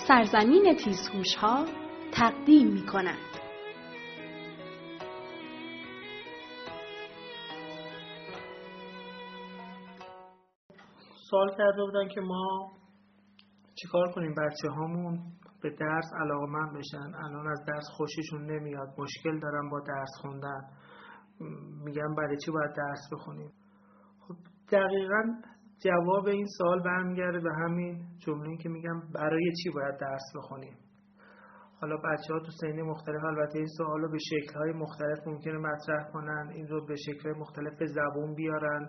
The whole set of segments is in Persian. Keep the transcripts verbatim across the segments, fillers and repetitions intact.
سرزمین تیزهوش‌ها تقدیم می‌کند. سوال کرده بودن که ما چیکار کنیم بچه هامون به درس علاقه‌مند بشن. الان از درس خوششون نمیاد، مشکل دارن با درس خوندن، میگن برای چی باید درس بخونیم. خب دقیقاً جواب این سوال برمیگرده به همین جمله‌ای که میگم برای چی باید درس بخونیم. حالا بچه‌ها تو سنین مختلف البته این سوالو به شکل‌های مختلف ممکنه مطرح کنن، این رو به شکل‌های مختلف به زبون بیارن.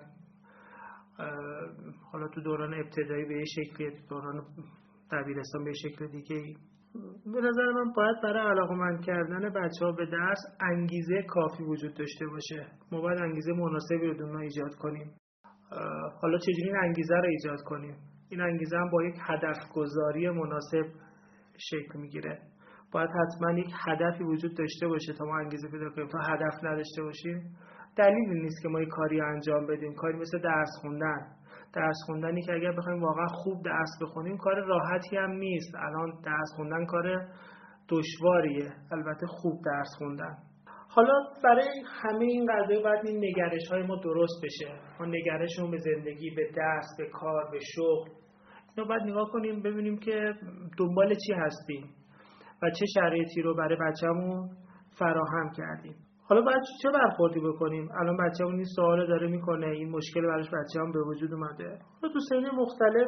حالا تو دوران ابتدایی به یه شکلی، تو دوران دبیرستان به شکل دیگه. به نظر من باید برای علاقه‌مند کردن بچه‌ها به درس انگیزه کافی وجود داشته باشه. ما باید انگیزه مناسبی رو دونها ایجاد کنیم. حالا چجوری این انگیزه رو ایجاد کنیم؟ این انگیزه هم با یک هدف گذاری مناسب شکل میگیره. باید حتما یک هدفی وجود داشته باشه تا ما انگیزه پیدا کنیم. تا هدف نداشته باشیم دلیلی نیست که ما یک کاری انجام بدیم. کاری مثل درس خوندن. درس خوندنی که اگر بخوایم واقعا خوب درس بخونیم کار راحتی هم نیست. الان درس خوندن کار دشواریه، البته خوب درس خوندن. حالا برای همه این قضیه باید این نگرش‌های ما درست بشه. ما نگرشمون به زندگی، به درس، به کار، به شغل، اینو باید نگاه کنیم ببینیم که دنبال چی هستیم و چه شرایطی رو برای بچه‌مون فراهم کردیم. حالا باید چه برخوردی بکنیم؟ الان بچه‌مون این سوالو داره میکنه، این مشکل براش بچه‌مون به وجود اومده. تو تو سنین مختلف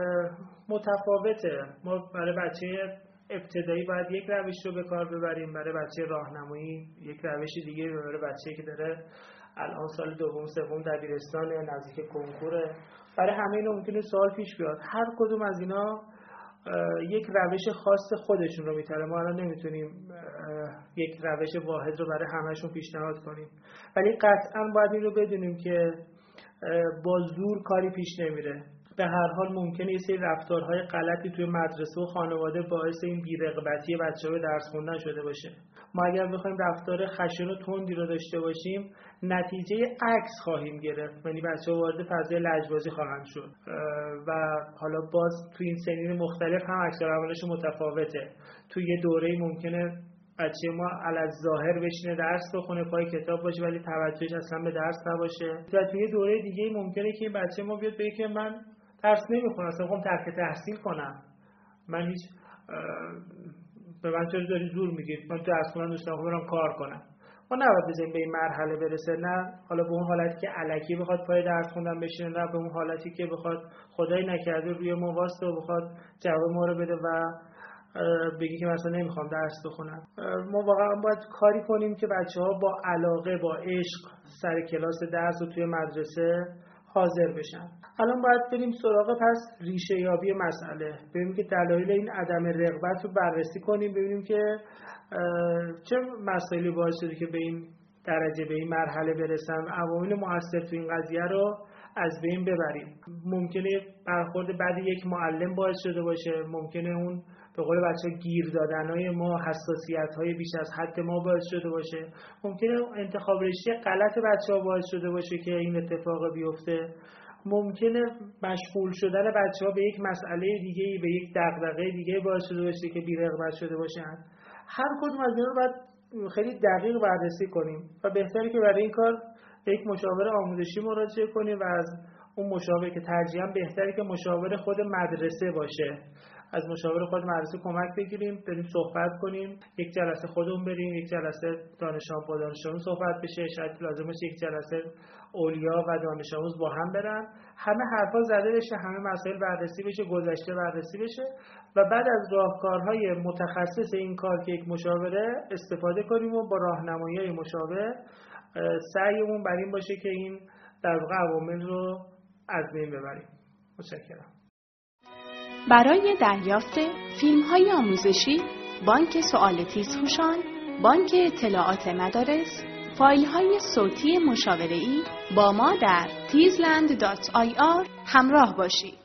متفاوته. ما برای بچه ابتدایی باید یک روش رو به کار ببریم، برای بچه راهنمایی یک روش دیگه، برای بچه‌ای که داره الان سال دوم سوم دبیرستان نزدیک کنکوره. برای همه اینا ممکنه سوال پیش بیاد. هر کدوم از اینا یک روش خاص خودشون رو می‌طلبه. ما الان نمیتونیم یک روش واحد رو برای همه‌شون پیشنهاد کنیم، ولی قطعاً باید این رو بدونیم که با زور کاری پیش نمیره. به هر حال ممکنه یه سری رفتارهای غلطی توی مدرسه و خانواده باعث این بی‌رغبتی بچه‌ها به درس خوندن شده باشه. ما اگر بخوایم رفتار خشن و تندی رو داشته باشیم نتیجه عکس خواهیم گرفت، یعنی بچه‌ها وارد فضای لجبازی خواهند شد و حالا باز توی این سنین مختلف هم عکس العملش متفاوته. توی یه دوره‌ای ممکنه بچه ما علی‌الظاهر بشینه درس بخونه، پای کتاب باشه ولی توجهش اصلا به درس نباشه. و توی یه دوره دیگه ممکنه که این بچه ما بیاد بگه که من درس نمیخونم، اصلا میخوام ترک تحصیل کنم، من هیچ به من چرا داری زور میگید، من درس خوندن دوست ندارم، برم کار کنم. ما نباید بزنیم به این مرحله برسه، نه حالا به اون حالتی که الکی بخواد پای درس خوندن بشینه، نه به اون حالتی که بخواد خدای نکرده روی ما واسطه و بخواد جواب ما رو بده و بگی که مثلا نمیخوام درس بخونم. ما واقعا باید کاری کنیم که بچه‌ها با علاقه، با عشق سر کلاس درس و توی مدرسه حاضر بشن. الان باید بریم سراغ پس ریشه یابی مسئله، ببینیم که دلایل این عدم رغبت رو بررسی کنیم، ببینیم که چه مسائلی باعث شده که به این درجه، به این مرحله برسن و عوامل مؤثر تو این قضیه رو از بین ببریم. ممکنه برخورد بعد یک معلم باعث شده باشه، ممکنه اون به قول بچه‌ها گیر دادن‌های ما، حساسیت‌های بیش از حد ما باعث شده باشه، ممکنه انتخاب رشته غلط بچه‌ها باعث شده باشه که این اتفاق بیفته، ممکنه مشغول شدن بچه‌ها به یک مسئله دیگه‌ای، به یک دغدغه دیگه باعث شده باشه که بی‌رغبت شده باشن. هر کدوم از اینا رو باید خیلی دقیق بررسی کنیم و بهتره که برای این کار به یک مشاور آموزشی مراجعه کنیم و از اون مشاور که ترجیحاً بهتره که مشاور خود مدرسه باشه، از مشاور خود مدرسه کمک بگیریم، بریم صحبت کنیم، یک جلسه خودمون بریم، یک جلسه دانش آموز با دانش آموز صحبت بشه، شاید لازم باشه یک جلسه اولیا و دانش آموز با هم برن، همه حرفا زده بشه، همه مسائل بررسی بشه، گذشته بررسی بشه و بعد از راهکارهای متخصص این کار که یک مشاوره استفاده کنیم و با راهنمایی مشاور سعیمون بر این باشه که این در واقع عوامل رو از بین ببریم. متشکرم. برای دریافت فیلم‌های آموزشی، بانک سوال تیزهوشان، بانک اطلاعات مدارس، فایل‌های صوتی مشاوره‌ای با ما در تیزلند دات آی آر همراه باشید.